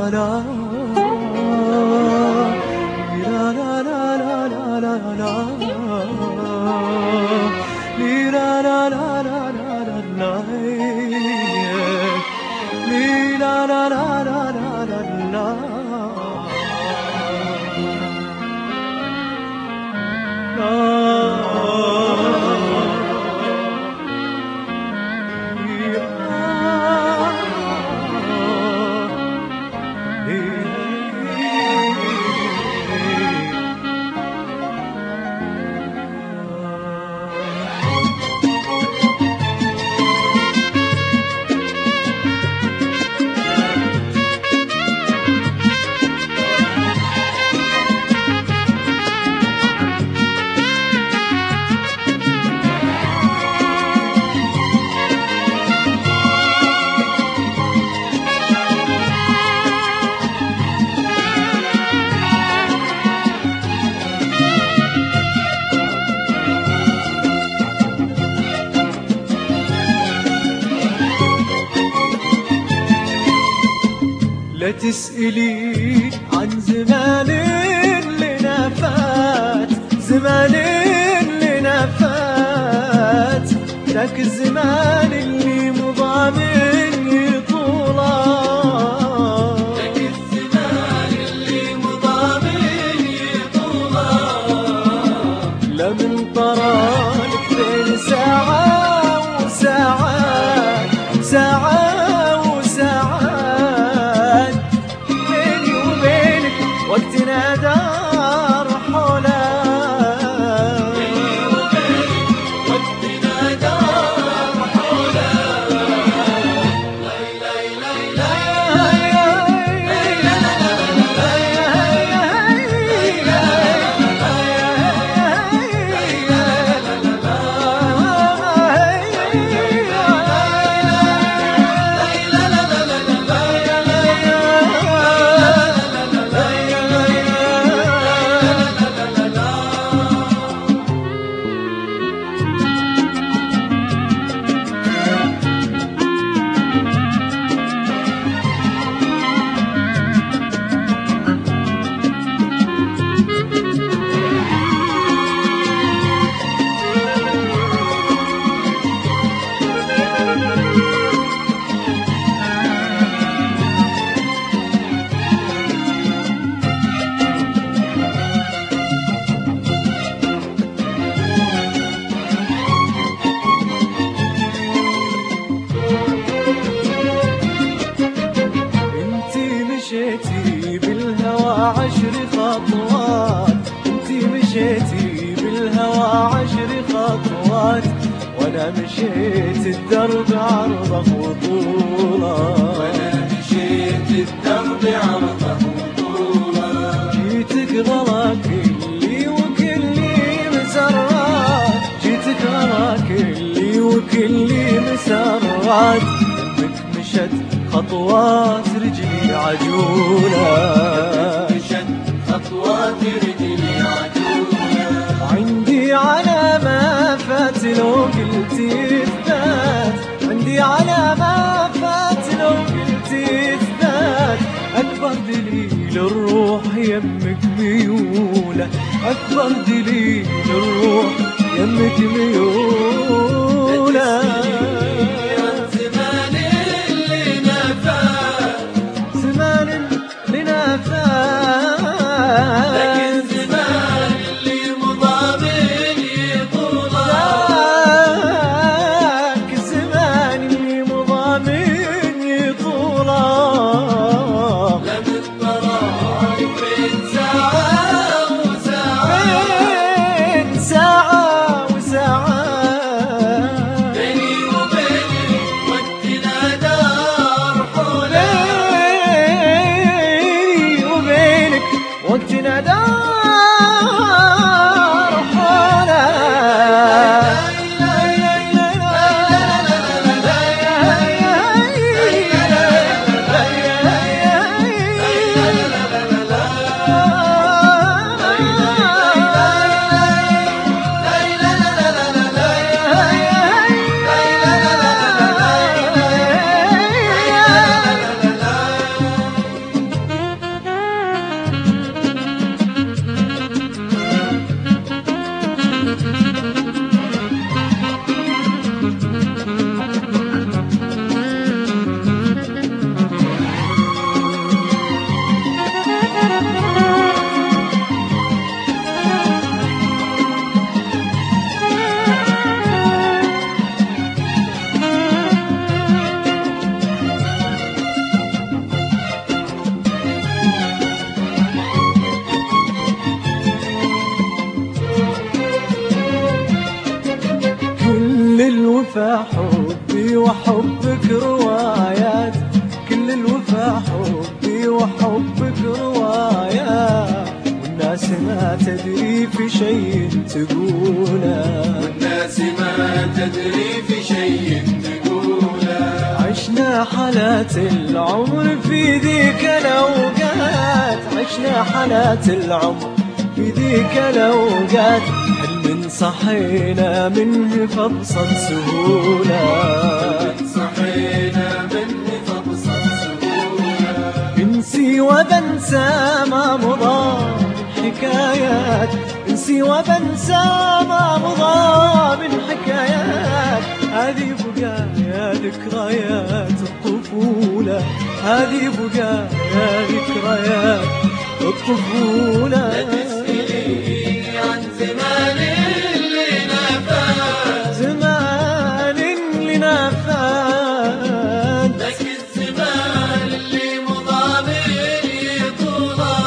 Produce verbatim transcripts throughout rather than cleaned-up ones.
لا تسألي عن زمان لنا فات، زمان لنا فات، ذاك الزمان اللي مضى مني طوله، ذاك الزمان اللي مضى مني طوله، لا من طرالك بين ساعة وساعات، ساعة وقتنا دار حوله، بيني وبينك وقتنا دار حوله، لا لا لا مشيتي بالهوى عشر خطوات، انتي مشيتي بالهوى عشر خطوات، وانا مشيت الدرب عرضه وطوله، وانا مشيت الدرب عرضه وطوله، جيتك غلا كلي وكلي مسرات، جيتك غلا كلي وكلي مسرات، يمك مشت خطوات رجلي عجولة، مشت خطوات رجلي عجولة، عندي على ما فات لو قلت اثبات، عندي على ما فات لو قلت اثبات، أكبر دليل الروح يمك ميولة، أكبر دليل الروح يمك ميولة، وقتنا دار حوله، الوفا حبي وحبك روايات، كل الوفا حبي وحبك روايات، والناس ما تدري في شيء تقوله، والناس ما تدري في شيء تقوله. عشنا حالات العمر في ذيك الأوقات، عشنا حالات العمر في ذيك الأوقات، حلم صحينا منه فبسط سهولة، صحينا منه فبسط سهولة. انسي وبنسى ما مضى من حكايات، انسي وبنسى ما مضى من حكايات، هذه بقايا ذكريات الطفولة، هذه بقايا ذكريات الطفولة. لا تسأليني عن زمان اللي نفات، زمان اللي نفات، لك الزمان اللي مضى مني طولا،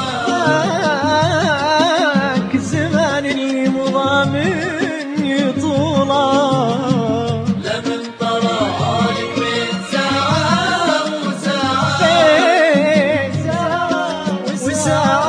ذاك الزمان اللي مضى مني طولا. لمن طرالك من ساعة وساعة ساعة وساعة